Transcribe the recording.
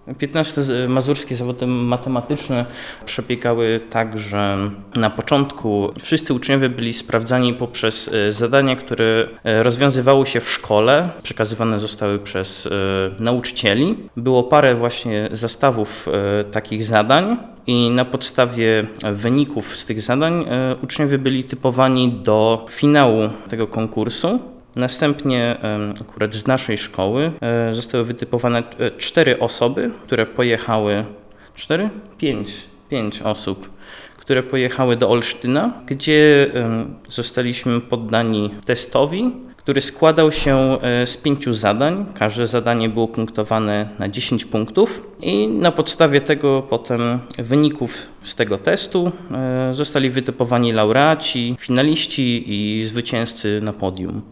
15 mazurskie zawody matematyczne przebiegały tak, że na początku wszyscy uczniowie byli sprawdzani poprzez zadania, które rozwiązywały się w szkole, przekazywane zostały przez nauczycieli. Było parę właśnie zestawów takich zadań i na podstawie wyników z tych zadań uczniowie byli typowani do finału tego konkursu. Następnie akurat z naszej szkoły zostały wytypowane 4 osoby, które pojechały, 5 osób, które pojechały do Olsztyna, gdzie zostaliśmy poddani testowi, który składał się z 5 zadań. Każde zadanie było punktowane na 10 punktów i na podstawie tego potem wyników z tego testu zostali wytypowani laureaci, finaliści i zwycięzcy na podium.